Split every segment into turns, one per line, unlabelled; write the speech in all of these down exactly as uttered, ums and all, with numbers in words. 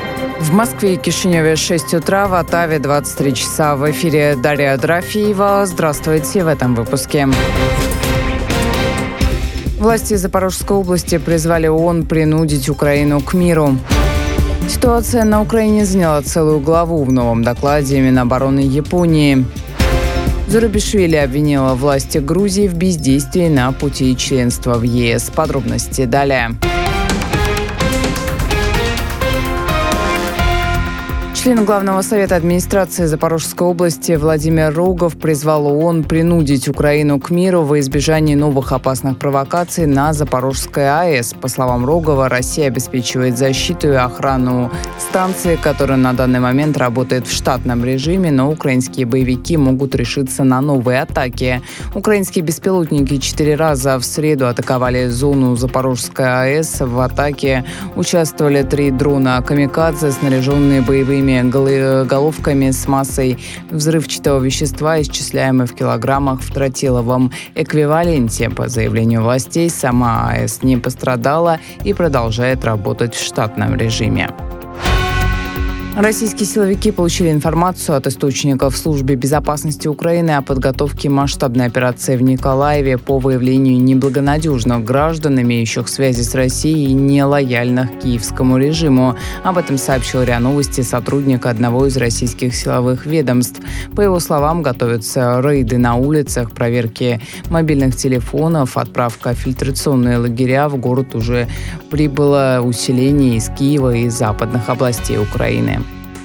В Москве и Кишиневе шесть утра, в Оттаве двадцать три часа. В эфире Дарья Дорофеева. Здравствуйте в этом выпуске. Власти Запорожской области призвали ООН принудить Украину к миру. Ситуация на Украине заняла целую главу в новом докладе Минобороны Японии. Зурабишвили обвинила власти Грузии в бездействии на пути членства в ЕС. Подробности далее. Член Главного совета администрации Запорожской области Владимир Рогов призвал ООН принудить Украину к миру во избежание новых опасных провокаций на Запорожской АЭС. По словам Рогова, Россия обеспечивает защиту и охрану станции, которая на данный момент работает в штатном режиме, но украинские боевики могут решиться на новые атаки. Украинские беспилотники четыре раза в среду атаковали зону Запорожской АЭС. В атаке участвовали три дрона «Камикадзе», снаряженные боевыми головками с массой взрывчатого вещества, исчисляемой в килограммах в тротиловом эквиваленте. По заявлению властей, сама АЭС не пострадала и продолжает работать в штатном режиме. Российские силовики получили информацию от источников службы безопасности Украины о подготовке масштабной операции в Николаеве по выявлению неблагонадежных граждан, имеющих связи с Россией и нелояльных киевскому режиму. Об этом сообщил РИА Новости сотрудник одного из российских силовых ведомств. По его словам, готовятся рейды на улицах, проверки мобильных телефонов, отправка в фильтрационные лагеря. В город уже прибыло усиление из Киева и западных областей Украины.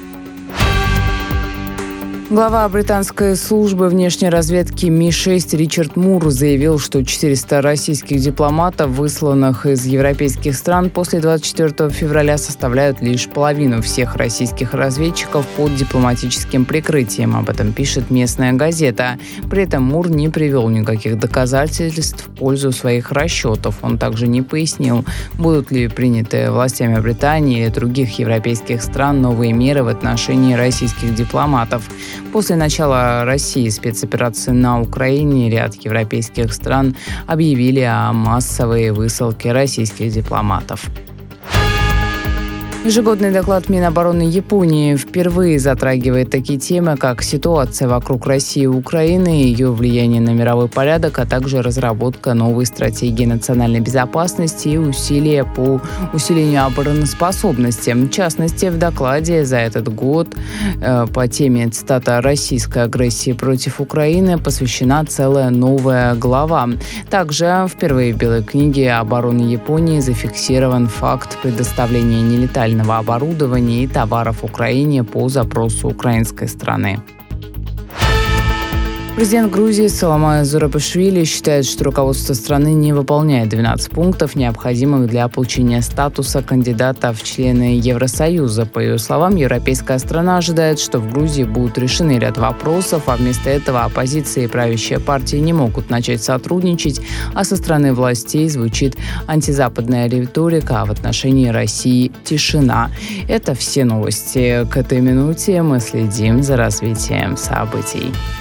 Глава британской службы внешней разведки Ми шесть Ричард Мур заявил, что четыреста российских дипломатов, высланных из европейских стран после двадцать четвёртого февраля, составляют лишь половину всех российских разведчиков под дипломатическим прикрытием. Об этом пишет местная газета. При этом Мур не привел никаких доказательств в пользу своих расчетов. Он также не пояснил, будут ли приняты властями Британии или других европейских стран новые меры в отношении российских дипломатов. После начала России спецоперации на Украине ряд европейских стран объявили о массовой высылке российских дипломатов. Ежегодный доклад Минобороны Японии впервые затрагивает такие темы, как ситуация вокруг России и Украины, ее влияние на мировой порядок, а также разработка новой стратегии национальной безопасности и усилия по усилению обороноспособности. В частности, в докладе за этот год э, по теме, цитата, «российской агрессии против Украины» посвящена целая новая глава. Также впервые в Белой книге обороны Японии зафиксирован факт предоставления нелетального оборудования и товаров Украине по запросу украинской страны. Президент Грузии Саломон Зурабишвили считает, что руководство страны не выполняет двенадцать пунктов, необходимых для получения статуса кандидата в члены Евросоюза. По ее словам, европейская страна ожидает, что в Грузии будут решены ряд вопросов, а вместо этого оппозиция и правящая партия не могут начать сотрудничать, а со стороны властей звучит антизападная риторика, а в отношении России тишина. Это все новости к этой минуте. Мы следим за развитием событий.